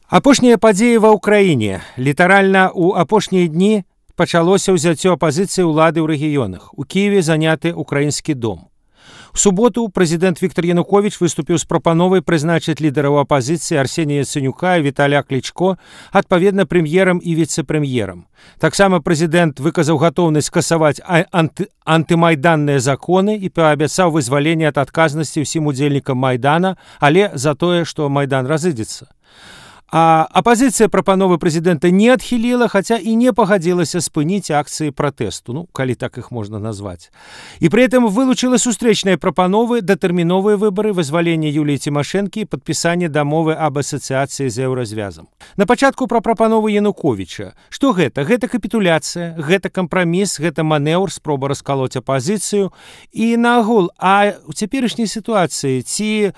Апошнія падзеі ва ўкраіне. Літаральна ў апошнія дні пачалося ўзяццё апазіцыі ўлады ў рэгіёнах. У Кіеве заняты украінскі дом. У суботу прэзідэнт Віктор Януковіч выступіў з прапановай прызначыць лідараў апазіцыі Арсенія Яцэнюка і Віталія Клічко адпаведна прэм'ерам і віцэ-прэм'ерам. Таксама прэзідэнт выказаў гатоўнасць скасаваць антымайданныя законы і паабяцаў вызваленне ад адказнасці ўсім удзельнікам Майдана, але за тое, што Майдан разыдзецца. А апазіцыя прапановы прэзідэнта не адхіліла, хаця і не пагадзілася спыніць акцыі пратэсту, калі так іх можна назваць. І пры гэтым вылучыла сустрэчныя прапановы, датэрміновыя выбары, вызваленне Юліі Цімашэнкі і падпісанне дамовы аб асацыяцыі з еўразвязам. На пачатку пра прапановы Януковіча. Што гэта? Гэта капітуляцыя, гэта кампраміс, гэта манеўр, спроба раскалоць апазіцыю. І наогул, а ў цяперашняй сітуацыі ці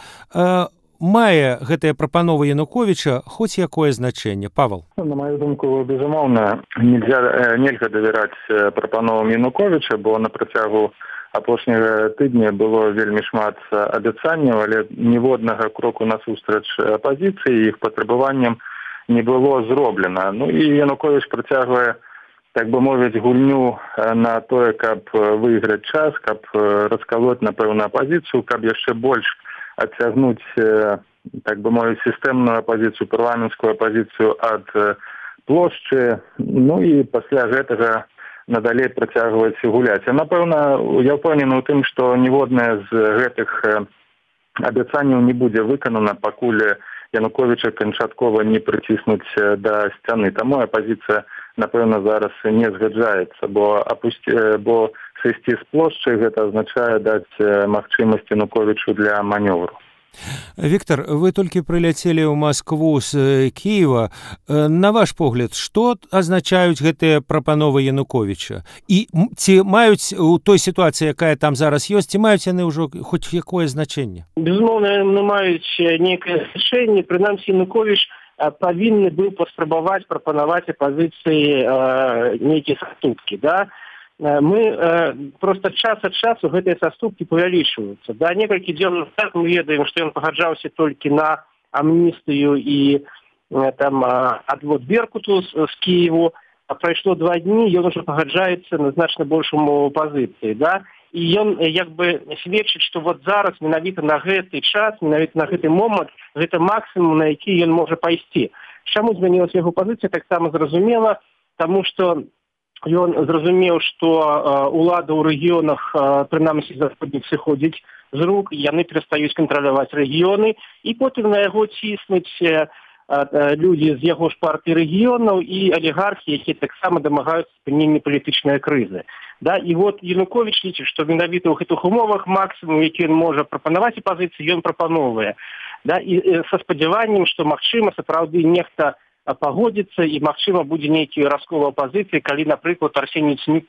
мае гэтая прапанова Януковіча хоць якое значэнне? Павел? На мою думку, безумоўна, нельга давяраць прапановам Януковіча, бо на працягу апошняга тыдня было вельмі шмат абяцанняў, але ніводнага кроку насустрач апазіцыі, іх патрабаванням не было зроблена. І Януковіч працягвае, так бы мовіць, гульню на тое, каб выйграць час, каб раскалоць, напэўна, апазіцыю, каб яшчэ больш адцягнуць, так бы мовіць, сістэмную апазіцыю, парламенцкую апазіцыю ад плошчы, і пасля гэтага надалей працягваць гуляць. Напэўна, я ўпэўнены ў тым, што ніводнае з гэтых абяцанняў не будзе выканана, пакуль Януковіча канчаткова не прыціснуць да сцяны. Таму апазіцыя, напэўна, зараз не згаджаецца, бо сысці з плошчы гэта азначае даць магчымасць Януковічу для манёвру. Віктор, вы толькі прыляцелі ў Маскву з Кіева. На ваш погляд, што азначаюць гэтыя прапановы Януковіча? І ці маюць у той сітуацыі, якая там зараз ёсць, ці маюць яны ўжо хоць якое значэнне? Безумоўна, яны маюць нейкае значэнне. Прынамсі, Януковіч павінны быў паспрабаваць прапанаваць апазіцыі нейкія саступкі, да? Мы просто час ад часу гэтыя саступкі павялічваюцца. Некалькі дзён назад мы ведаем, што ён пагаджаўся толькі на амністыю і адвод Беркуту з Кіеву, а прайшло 2 дні, ён ужо пагаджаецца на значна большаму пазіцыі, да? І ён сведчыць, што зараз менавіта на гэты час, менавіта на гэты момант, гэта максімум, на які ён можа пайсці. Чаму змянілася яго пазіцыя, таксама зразумела, таму што ён зразумеў, што ўлада ў рэгіёнах, прынамсі заходніх, сыходзіць з рук, яны перастаюць кантраляваць рэгіёны, і потым на яго ціснуць людзі з яго ж партыі рэгіёнаў і алігархі, якія таксама дамагаюцца спынення палітычнай крызы. І Януковіч лічыць, што менавіта ў гэтых умовах максімум, які ён можа прапанаваць апазіцыі, ён прапановвае. І са спадзяваннем, што, магчыма, сапраўды нехта пагодзіцца і, магчыма, будзе нейкі раскол апазіцыі, калі, напрыклад, Арсеній Яцэнюк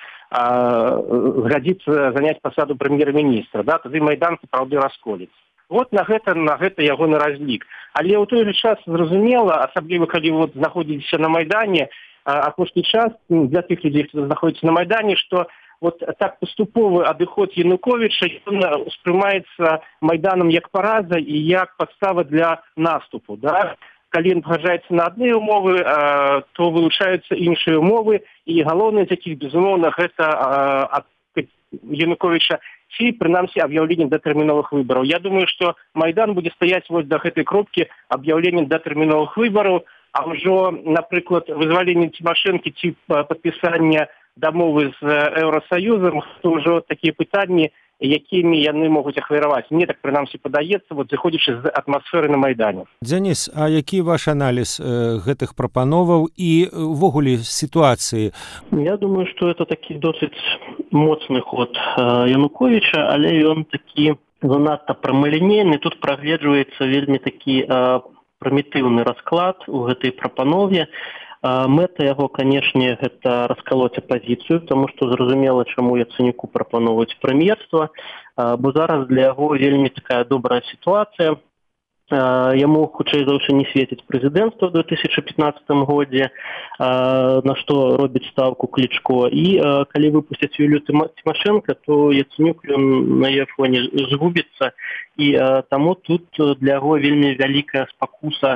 згадзіцца заняць пасаду прэм'ер-міністра. Тады Майдан сапраўды расколіцца. На гэта ягоны разлік. Але ў той жа час зразумела, асабліва калі знаходзіцеся на Майдане, апошні час для тых людзей, хто знаходзіцца на Майдане, што так паступовы адыход Януковіча успрымаецца Майданам як параза і як падстава для наступу. Калі ён пагаджаецца на адныя умовы, то вылучаюцца іншыя умовы, і галоўнае з якіх, безумоўна, гэта ад Януковіча ці, прынамсі, аб'яўленне датэрміновых выбараў. Я думаю, што Майдан будзе стаяць да гэтай кропкі аб'яўлення датэрміновых выбараў, а ўжо, напрыклад, вызваленне Цімашэнкі ці падпісання дамовы з Еўрасаюзам, то ўжо такія пытанні, якімі яны могуць ахвяраваць. Мне так, прынамсі, падаецца, зыходзячы з атмасферы на Майдане. Дзяніс, а які ваш аналіз гэтых прапановаў і ўвогуле сітуацыі? Я думаю, што это такі досыць моцны ход Януковіча, але ён такі занадта прамалінейны. Тут прагледжваецца вельмі такі прымітыўны расклад у гэтай прапанове. Мэта яго, канешне, гэта раскалоць апазіцыю, таму што зразумела, чаму Яцэнюку прапаноўваць прэм'ерства, бо зараз для яго вельмі такая добрая сітуацыя. Яму, хутчэй за ўсё, не свеціць прэзідэнцтва ў 2015 годзе, на што робіць стаўку Клічко. І калі выпусцяць Юлію Цімашэнка, то Яцэнюк на яе фоне згубіцца. І таму тут для яго вельмі вялікая спакуса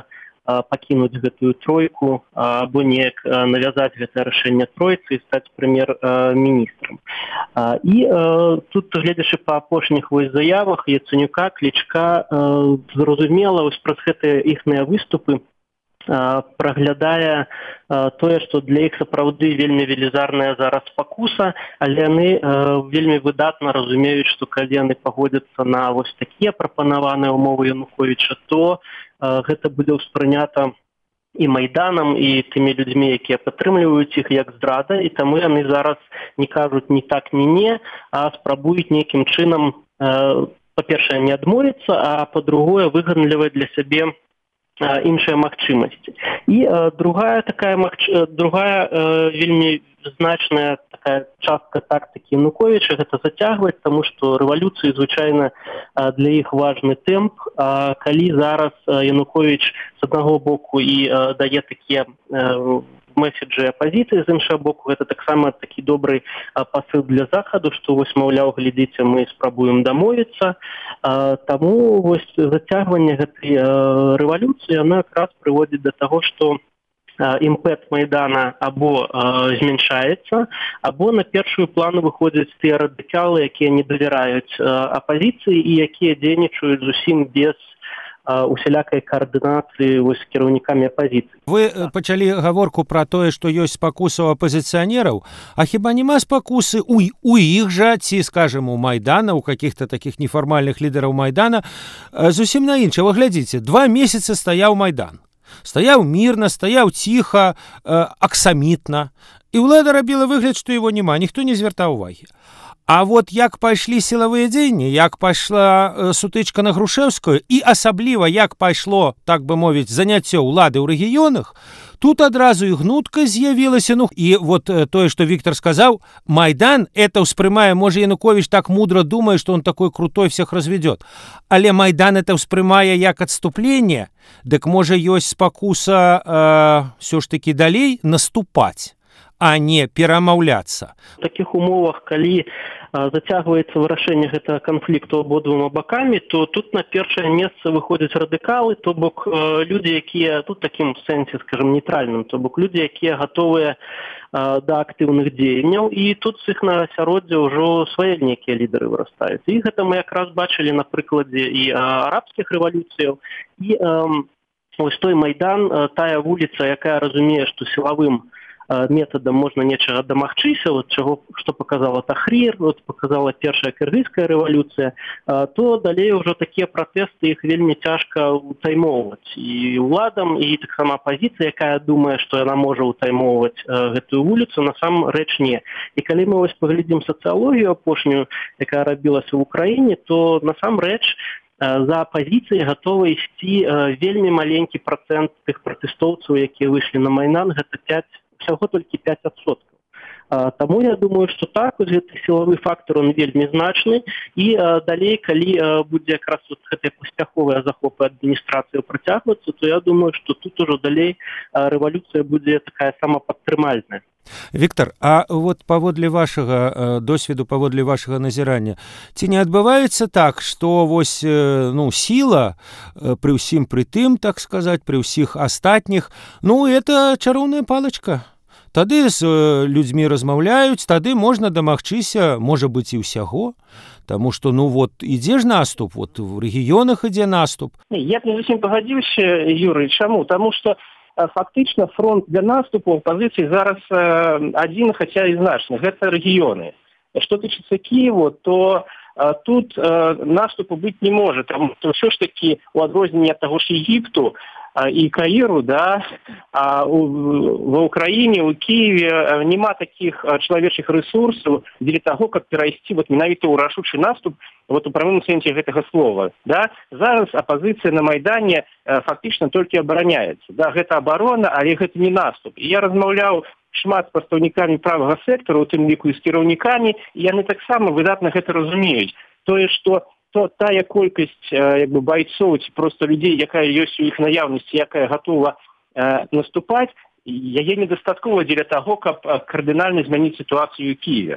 пакінуць гэтую тройку або неяк навязаць гэтае рашэнне тройцы і стаць прэм'ер-міністрам. І тут, гледзячы па апошніх заявах Яценюка, Клічка, зразумела, праз гэтыя іхныя выступы праглядае тое, што для іх сапраўды вельмі велізарная зараз спакуса, але яны вельмі выдатна разумеюць, што калі яны пагодзяцца на вось такія прапанаваныя ўмовы Януковіча, то гэта будзе ўспрынята і Майданам, і тымі людзьмі, якія падтрымліваюць іх, як здрада, і таму яны зараз не кажуць ні так, ні не, а спрабуюць нейкім чынам, па-першае, не адмовіцца, а па-другое, выгандліваць для сябе іншыя магчымасці. І другая вельмі значная такая частка тактыкі Януковіча — гэта зацягваць, таму што рэвалюцыі звычайна для іх важны тэмп. Калі зараз Януковіч з аднаго боку і дае такія месседжы апазіцыі, з іншага боку, гэта таксама такі добры пасыл для Захаду, што вось, маўляў, глядзіце, мы спрабуем дамовіцца. Таму вось зацягванне гэтай рэвалюцыі, яно якраз прыводзіць да таго, што імпэт Майдана або змяншаецца, або на першую плану выходзяць тыя радыкалы, якія не давяраюць апазіцыі і якія дзейнічаюць зусім без усялякай каардынацыі з кіраўнікамі апазіцыі. Вы пачалі гаворку пра тое, што ёсць спакуса ў апазіцыянераў, а хіба няма спакусы у іх жа, ці, скажем, у Майдана, у каких-то такіх нефармальных лідараў Майдана, зусім на іншае. Вы глядзіце, 2 месяцы стаяў Майдан. Стаяў мірна, стаяў ціха, аксамітна. І ўлада рабіла выгляд, што яго няма, ніхто не звяртаў увагі. А вот як пайшлі сілавыя дзеянні, як пайшла сутычка на Грушэўскую і асабліва як пайшло, так бы мовіць, заняццё ўлады ў рэгіёнах, тут адразу і гнутка з'явілася. Ну, і вот тое, што Віктор сказаў, Майдан это ўспрымае, можа, Януковіч так мудро думае, што он такой крутой всех разведет. Але Майдан это ўспрымае як адступленне, дык можа ёсць спакуса ўсё ж такі далей наступаць, а не перамаўляцца. У такіх умовах, калі зацягваецца вырашэнне гэтага канфлікту абодвума бакамі, то тут на першае месца выходзяць радыкалы, то бок людзі, якія тут такім сэнсе, скажем, нейтральным, то бок людзі, якія гатовыя да актыўных дзеянняў, і тут з іх на асяроддзе ўжо свае нейкія лідары вырастаюць. І гэта мы якраз бачылі на прыкладзе і арабскіх рэвалюцыяў, і ось той Майдан, тая вуліца, якая разумее, што сілавым методам можна нечага дамагчыся, вот чаго, што показала Тахрір, вот показала першая кыргызская рэвалюцыя, то далей ўжо такія пратэсты, іх вельмі цяжка утаймоўваць і ўладам, і таксама апазіцыя, якая думае, што яна можа утаймоўваць гэтую вуліцу, насамрэч не. І калі мы вось паглядзім сацыялогію апошнюю, якая рабілася ў Украіне, то насамрэч за апазіцыяй гатовы ісці вельмі маленькі працэнт тых пратэстоўцаў, якія выйшлі на Майдан, гэта всяго толькі 5%. Таму я думаю, што так, гэты сілавы фактор, он вельмі значны, і далей, калі будзе якраз вот гэтыя паспяховыя захопы адміністрацыі працягвацца, то я думаю, што тут ужо далей рэвалюцыя будзе такая самападтрымальная. Віктор, а вот паводле вашага досведу, паводле вашага назірання, ці не адбываецца так, што вось, сіла пры ўсім пры тым, так сказаць, пры ўсіх астатніх, это чароўная палачка? Тады з людзьмі размаўляюць, тады можна дамагчыся, можа быць, і ўсяго, таму што, ідзе ж наступ, вот в рэгіёнах ідзе наступ. Я б не зусім пагадзіўся, Юрый, чаму? Таму што фактычна фронт для наступу пазіцый зараз адзін, хаця і значны, гэта рэгіёны. Што тычыцца Кіеву, то тут наступу быць не можа, таму што ўсё ж такі у адрозненне ад таго ж Егіпту і Каіру, ва Ўкраіне, у Киеве няма такіх чалавечых рэсурсаў для таго, каб перайсці менавіта ў рашучы наступ у прамым сэнсе гэтага слова. Зараз апазіцыя на Майдане фактычна толькі абараняецца. Гэта абарона, але гэта не наступ. І я размаўляў шмат з прадстаўнікамі правага сектара, у тым ліку і з кіраўнікамі, і яны таксама выдатна гэта разумеюць. Тое, што тая колькасць байцоў ці проста людзей, якая ёсць у іх наяўнасці, якая гатова наступаць, яе недастаткова дзеля таго, каб кардынальна змяніць сітуацыю ў Кіеве.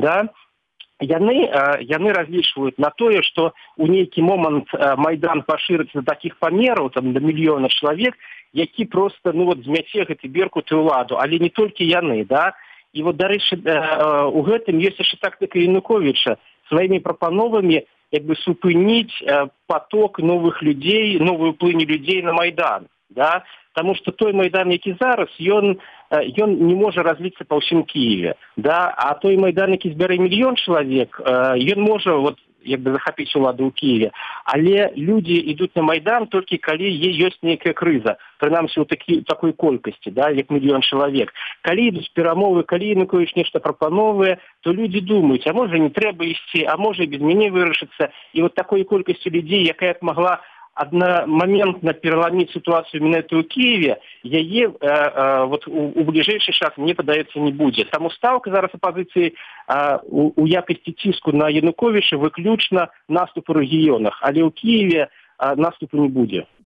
Яны разлічваюць на тое, што ў нейкі момант Майдан пашырыцца да такіх памераў, да 1 мільёна чалавек, які просто змяце гэты беркут і ўладу, але не толькі яны, да. І дарэчы, у гэтым ёсць яшчэ тактыка Януковіча сваімі прапановамі супыніць поток новых людзей, новую плынь людзей на Майдан, да. Таму што той Майдан, які зараз, ён не можа разліцца па ўсім Кіеве, да, а той Майдан, які збярэ 1 мільён чалавек, ён можа захапіць уладу ў Кіеве. Але людзі ідуць на Майдан толькі калі ёсць нейкая крыза, прынамсі ў такой колькасці, да, як 1 мільён чалавек. Калі ідуць перамовы, калі Януковіч нешта прапановвае, то людзі думаюць, а можа не трэба ісці, а можа без мяне вырашыцца. І такой колькасці людзей, якая б магла одномоментно переломить ситуацию именно у Киеве, яе у ближайший час, мне падаецца, не будет. Таму ставка зараз апозіцыі у якасці ціску на Януковіча выключна наступ у рэгіёнах, але ў Киеве наступу не будзе.